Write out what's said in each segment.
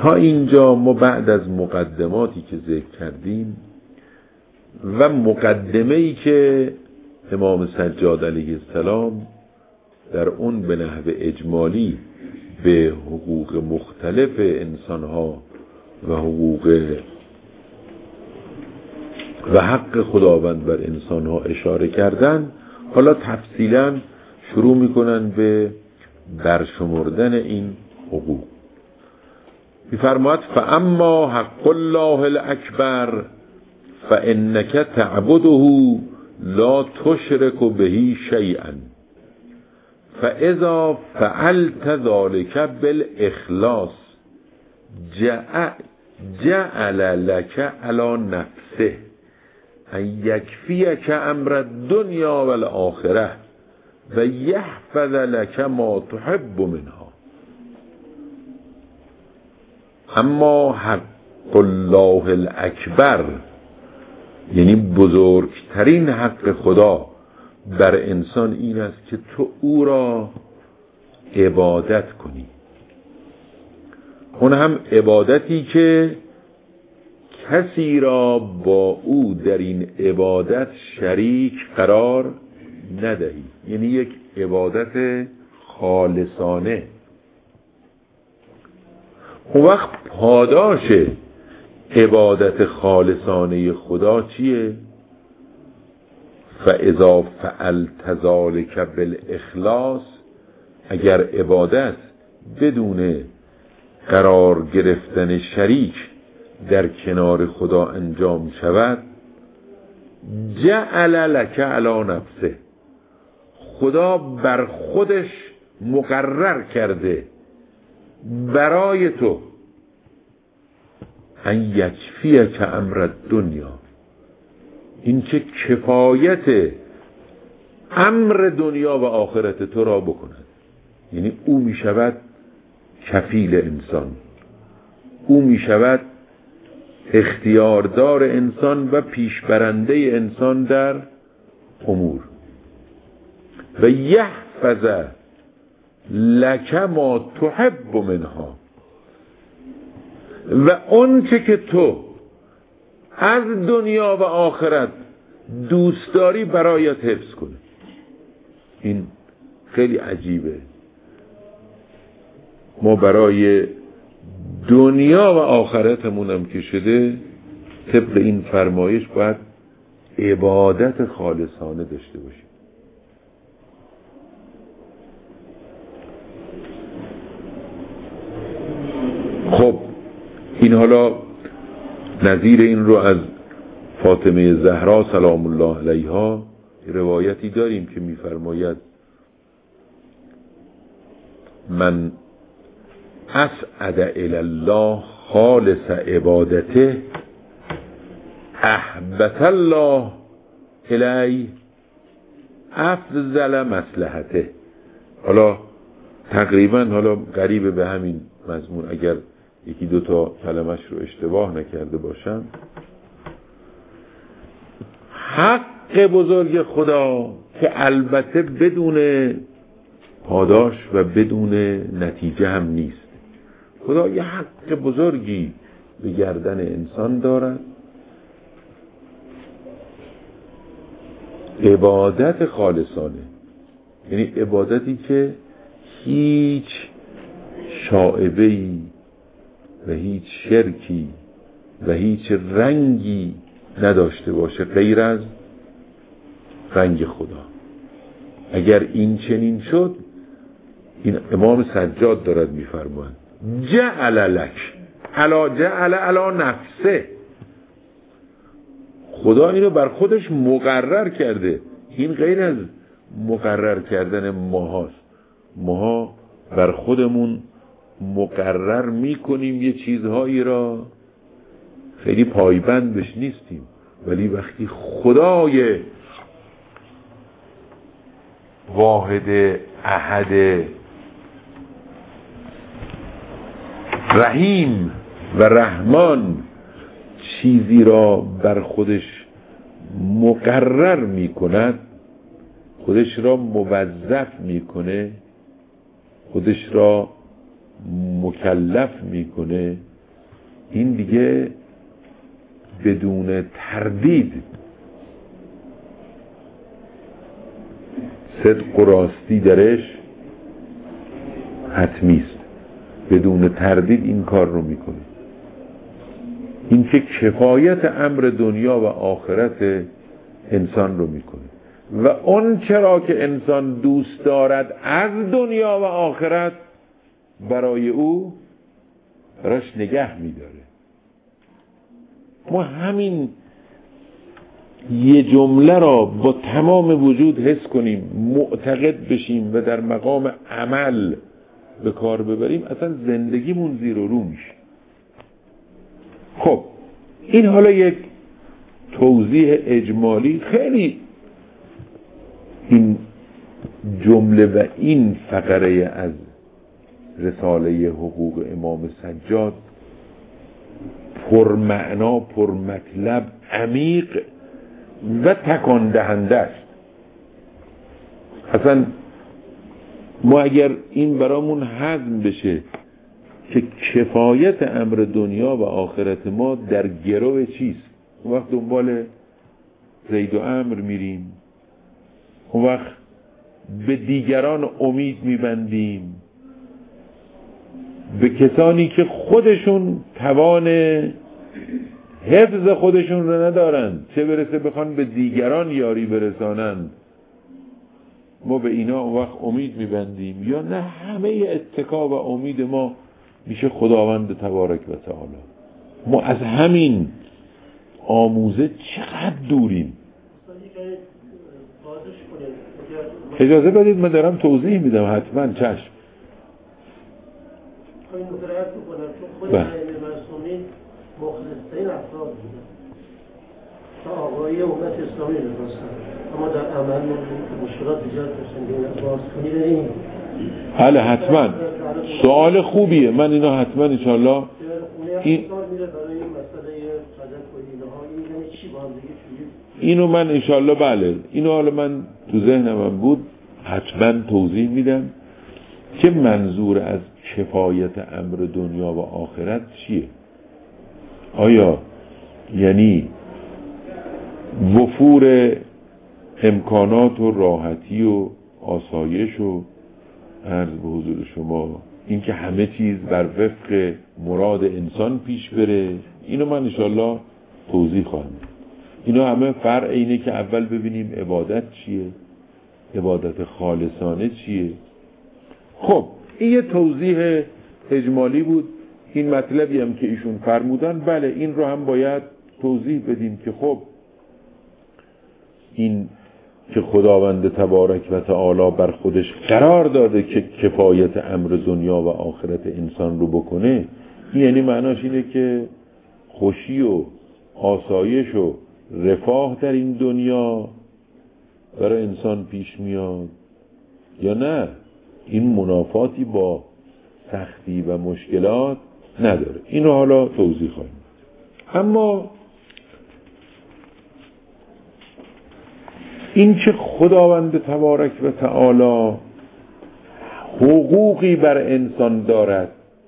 تا اینجا ما بعد از مقدماتی که ذکر کردیم و مقدمه‌ای که امام سجاد علیه السلام در اون به نحو اجمالی به حقوق مختلف انسانها و حقوق و حق خداوند بر انسانها اشاره کردن، حالا تفصیلا شروع میکنن به برشمردن این حقوق. میفرماید فاما حق الله الاکبر فانک تعبده لا تشرک به شیئا فاذا فعلت ذلك بالاخلاص جعل لك على نفسه ان یکفیک امر الدنیا والآخره و یحفظ لك ما تحب منها. اما حق الله الاکبر، یعنی بزرگترین حق خدا بر انسان این است که تو او را عبادت کنی، اون هم عبادتی که کسی را با او در این عبادت شریک قرار ندهی، یعنی یک عبادت خالصانه. اون وقت پاداش عبادت خالصانه خدا چیه؟ فاذا فعلت ذلک بالاخلاص، اگر عبادت بدون قرار گرفتن شریک در کنار خدا انجام شود، جعل لک علی نفسه، خدا بر خودش مقرر کرده برای تو ان یکفیک امر الدنیا، این که کفایت امر دنیا و آخرت تو را بکند. یعنی او می شود کفیل انسان، او می شود اختیاردار انسان و پیشبرنده انسان در امور. و یحفظ لک ما تحب منها، و اون چه که تو از دنیا و آخرت دوست داری برایت حفظ کنه. این خیلی عجیبه. ما برای دنیا و آخرتمون هم که شده طبق این فرمایش باید عبادت خالصانه داشته باشیم. خب این حالا نظیر این رو از فاطمه زهرا سلام الله علیها روایتی داریم که می‌فرماید من اسعد الی الله خالص عبادته احبت الله الی افضل مصلحته. حالا تقریبا حالا قریب به همین مضمون، اگر یکی دو تا کلمش رو اشتباه نکرده باشم، حق بزرگ خدا که البته بدون پاداش و بدون نتیجه هم نیست. خدا یه حق بزرگی به گردن انسان دارد، عبادت خالصانه، یعنی عبادتی که هیچ شائبه‌ای و هیچ شرکی و هیچ رنگی نداشته باشه غیر از رنگ خدا. اگر این چنین شد، این امام سجاد دارد میفرماید جعل لک جعل علی نفسه، خدا اینو بر خودش مقرر کرده. این غیر از مقرر کردن ماهاست. ماها بر خودمون مقرر میکنیم یه چیزهایی را، خیلی پایبند بهش نیستیم، ولی وقتی خدای واحد احد رحیم و رحمان چیزی را بر خودش مقرر میکند، خودش را موظف میکنه، خودش را مکلف میکنه، این دیگه بدون تردید صدق و راستی درش حتمی است، بدون تردید این کار رو میکنه. این که کفایت امر دنیا و آخرت انسان رو میکنه و اون چرا که انسان دوست دارد از دنیا و آخرت برای او براش نگه میداره. ما همین یه جمله را با تمام وجود حس کنیم، معتقد بشیم و در مقام عمل به کار ببریم، اصلا زندگیمون زیر و رو میشه. خب این حالا یک توضیح اجمالی. خیلی این جمله و این فقره از رساله حقوق امام سجاد پرمعنا، پرمطلب، عمیق و تکان دهنده است. اصلا ما اگر این برامون هضم بشه که کفایت امر دنیا و آخرت ما در گرو چیست، اون وقت دنبال زید و عمرو میریم، اون وقت به دیگران امید میبندیم، به کسانی که خودشون توان حفظ خودشون رو ندارن، چه برسه بخوان به دیگران یاری برسانند، ما به اینا اون وقت امید میبندیم. یا نه، همه اتکا و امید ما میشه خداوند تبارک و تعالی. ما از همین آموزه چقدر دوریم. اجازه بدید من دارم توضیح میدم. حتما چشم. این مترعب بکنم چون خود ائمه معصومین مخلص‌ترین افراد بودن تا آقایی امت اسلامی می‌خواستن، اما در عمل مشکلات ایجاد داشتن. باز کنید این بله حتما سوال خوبیه. من اینا حتما انشالله این اینو من انشالله بله اینو حالا من تو ذهنم بود حتما توضیح میدم که منظور از کفایت امر دنیا و آخرت چیه. آیا یعنی وفور امکانات و راحتی و آسایش و عرض به حضور شما اینکه همه چیز بر وفق مراد انسان پیش بره؟ اینو من انشالله توضیح خواهم. اینا همه فرع اینه که اول ببینیم عبادت چیه، عبادت خالصانه چیه. خب این یه توضیح اجمالی بود. این مطلبی هم که ایشون فرمودن بله این رو هم باید توضیح بدیم که خب این که خداوند تبارک و تعالی بر خودش قرار داده که کفایت امر دنیا و آخرت انسان رو بکنه، این یعنی معناش اینه که خوشی و آسایش و رفاه در این دنیا برای انسان پیش میاد یا نه؟ این منافاتی با سختی و مشکلات نداره. این رو حالا توضیح خواهیم. اما این که خداوند تبارک و تعالی حقوقی بر انسان دارد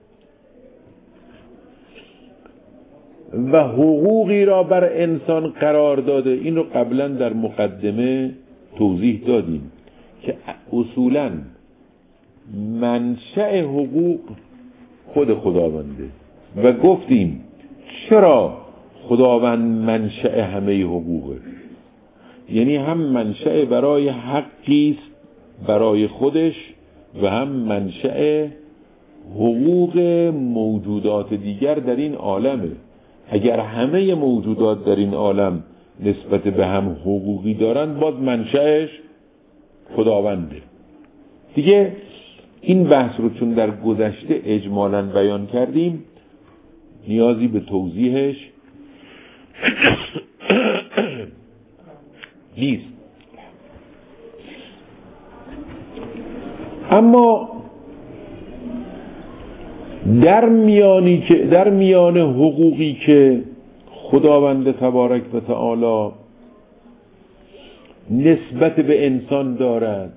و حقوقی را بر انسان قرار داده، این رو قبلا در مقدمه توضیح دادیم که اصولاً منشأ حقوق خود خداونده و گفتیم چرا خداوند منشأ همه حقوقه، یعنی هم منشأ برای حقی است برای خودش و هم منشأ حقوق موجودات دیگر در این عالمه. اگر همه موجودات در این عالم نسبت به هم حقوقی دارن باز منشأش خداونده. دیگه این بحث رو چون در گذشته اجمالاً بیان کردیم نیازی به توضیحش نیست. اما در میان حقوقی که خداوند تبارک و تعالی نسبت به انسان دارد،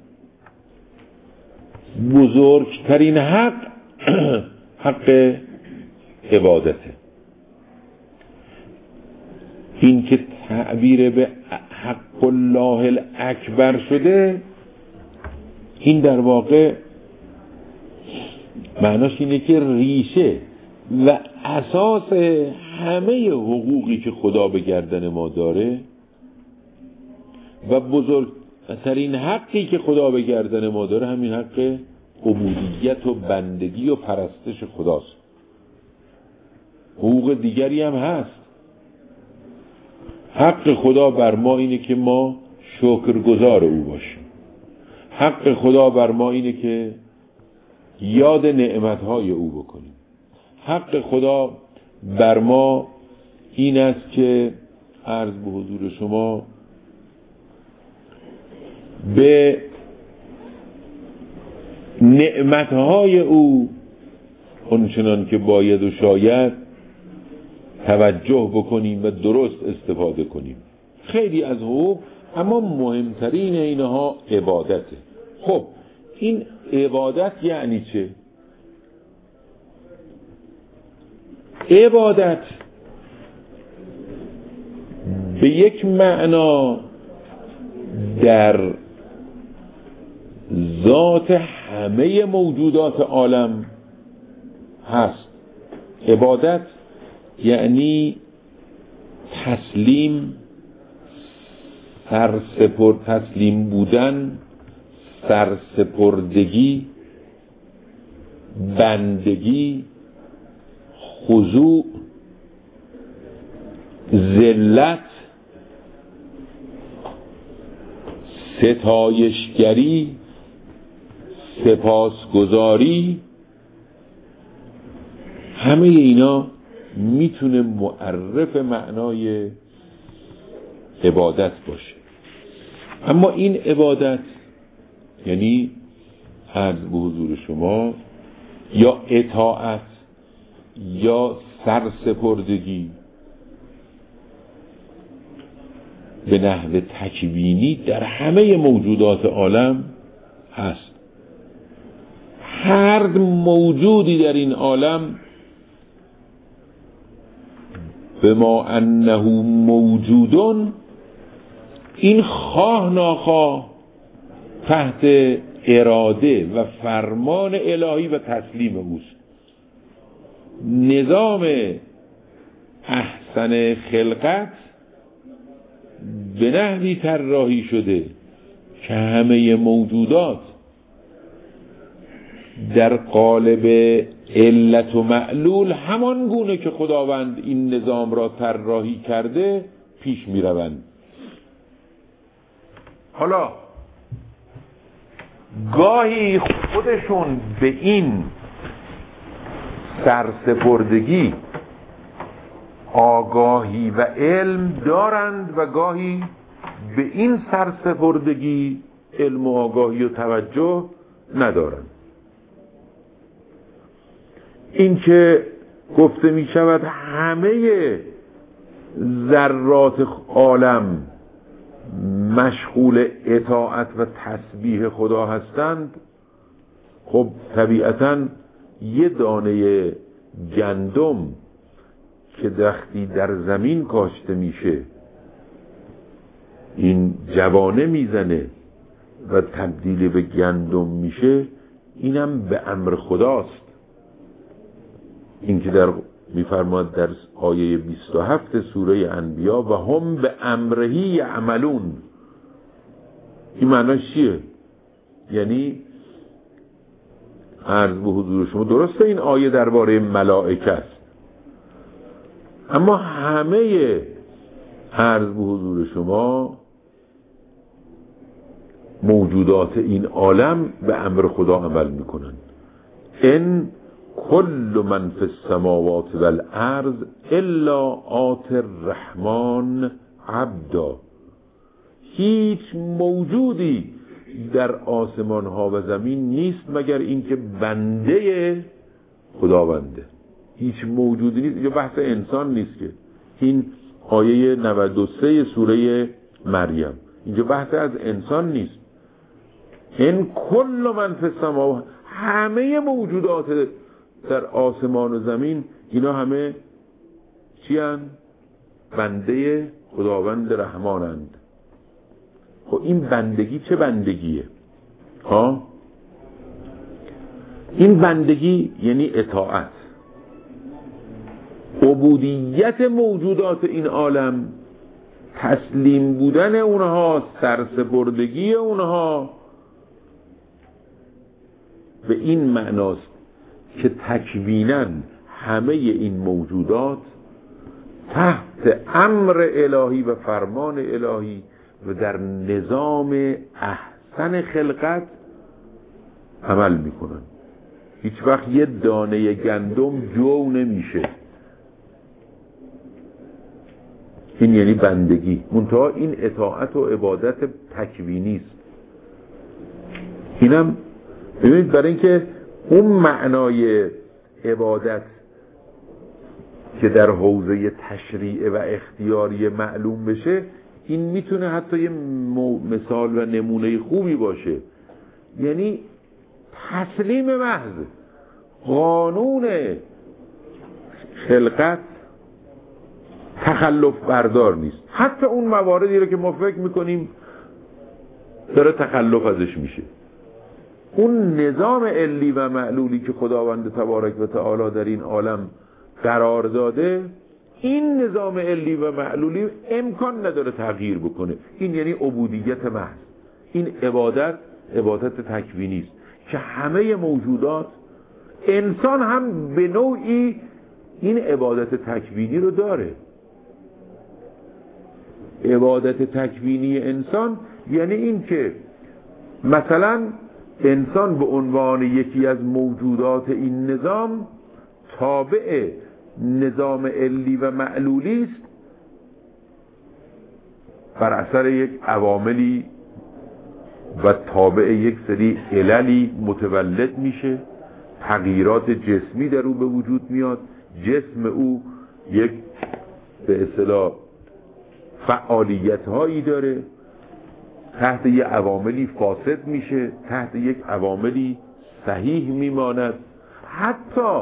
بزرگترین حق حق عبادته. این که تعبیر به حق الله الاکبر شده، این در واقع معناش اینه که ریشه و اساس همه حقوقی که خدا به گردن ما داره و بزرگترین حقی که خدا به گردن ما داره همین حق عبودیت و بندگی و پرستش خداست. حقوق دیگری هم هست. حق خدا بر ما اینه که ما شکرگزار او باشیم. حق خدا بر ما اینه که یاد نعمتهای او بکنیم. حق خدا بر ما این است که عرض به حضور شما به نعمتهای او اونچنان که باید و شاید توجه بکنیم و درست استفاده کنیم. خیلی از حقوق، اما مهمترین اینها عبادته. خب این عبادت یعنی چه؟ عبادت به یک معنا در ذات همه موجودات عالم هست. عبادت یعنی تسلیم بودن، سرسپردگی، بندگی، خضوع، ذلت، ستایشگری، سپاسگزاری. همه اینا میتونه معرف معنای عبادت باشه. اما این عبادت یعنی عرض به حضور شما یا اطاعت یا سرسپردگی به نحو تکوینی در همه موجودات عالم هست. هر موجودی در این عالم بما انه موجودون، این خواه ناخواه تحت اراده و فرمان الهی و تسلیم اوست. نظام احسن خلقت به نحوی طراحی شده که همه موجودات در قالب علت و معلول همان گونه که خداوند این نظام را طراحی کرده پیش می روند. حالا گاهی خودشون به این سرسپردگی آگاهی و علم دارند و گاهی به این سرسپردگی علم و آگاهی و توجه ندارند. این که گفته می شود همه ذرات عالم مشغول اطاعت و تسبیح خدا هستند، خب طبیعتاً یه دانه گندم که درختی در زمین کاشته میشه این جوانه میزنه و تبدیل به گندم میشه، اینم به امر خداست. این که در میفرماد در آیه 27 سوره انبیا و هم به امرهی یعملون، این معناش چیه؟ یعنی عرض به حضور شما درسته این آیه درباره ملائکه است، اما همه عرض به حضور شما موجودات این عالم به امر خدا عمل میکنن. ان کل من فی السماوات والارض الا آتی الرحمن عبدا. هیچ موجودی در آسمان ها و زمین نیست مگر اینکه بنده خداونده. هیچ موجودی نیست. اینجا بحث انسان نیست که. این آیه 93 سوره مریم، اینجا بحث از انسان نیست. این کل من فی السماوات، همه موجودات در آسمان و زمین اینا همه چی هن؟ بنده خداوند رحمانند. خب این بندگی چه بندگیه؟ این بندگی یعنی اطاعت. عبودیت موجودات این عالم تسلیم بودن اونها، سرسپردگی اونها به این معناست که تکویناً همه این موجودات تحت امر الهی و فرمان الهی و در نظام احسن خلقت عمل میکنن. هیچ وقت یه دانه گندم جو نمیشه. این یعنی بندگی. منتها این اطاعت و عبادت تکوینی است. اینم ببینید برای اینکه اون معنای عبادت که در حوزه تشریع و اختیاری معلوم بشه، این میتونه حتی یه مثال و نمونه خوبی باشه. یعنی تسلیم محض. قانون خلقت تخلف بردار نیست. حتی اون مواردی رو که ما فکر میکنیم داره تخلف ازش میشه، اون نظام علی و معلولی که خداوند تبارک و تعالی در این عالم قرار داده، این نظام علی و معلولی امکان نداره تغییر بکنه. این یعنی عبودیت محض. این عبادت تکوینی است که همه موجودات، انسان هم به نوعی این عبادت تکوینی رو داره. عبادت تکوینی انسان یعنی این که مثلا انسان به عنوان یکی از موجودات این نظام تابع نظام علی و معلولی است، بر اثر یک عواملی و تابع یک سری عللی متولد میشه، تغییرات جسمی در او به وجود میاد، جسم او یک به اصطلاح فعالیت هایی داره، تحت یک عواملی فاسد میشه، تحت یک عواملی صحیح میماند. حتی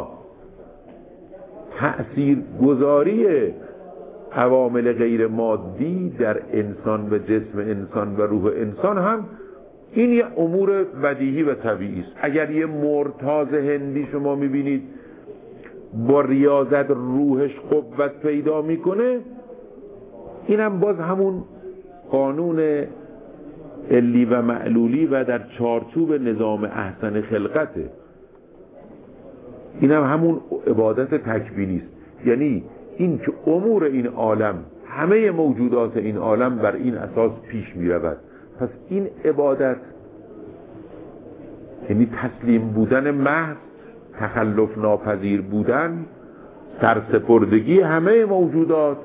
تأثیر گذاری عوامل غیر مادی در انسان و جسم انسان و روح انسان هم این یه امور بدیهی و طبیعی است. اگر یه مرتاض هندی شما میبینید با ریاضت روحش قوت پیدا میکنه، اینم باز همون قانون علی و معلولی و در چارچوب نظام احسن خلقته. اینم همون عبادت تکوینی است. یعنی این که امور این عالم، همه موجودات این عالم بر این اساس پیش می رود. پس این عبادت یعنی تسلیم بودن محض، تخلف ناپذیر بودن، سرسپردگی همه موجودات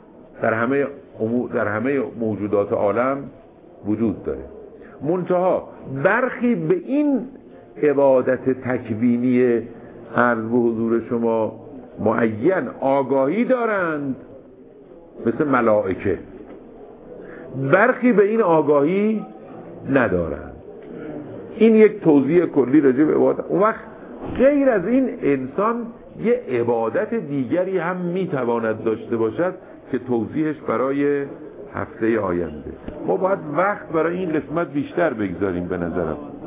در همه موجودات عالم وجود داره. منتها برخی به این عبادت تکوینی عرض به حضور شما معین آگاهی دارند، مثل ملائکه. برخی به این آگاهی ندارند. این یک توضیح کلی راجع به عبادت. اون وقت غیر از این انسان یه عبادت دیگری هم میتواند داشته باشد که توضیحش برای هفته آینده. ما باید وقت برای این قسمت بیشتر بگذاریم به نظرم.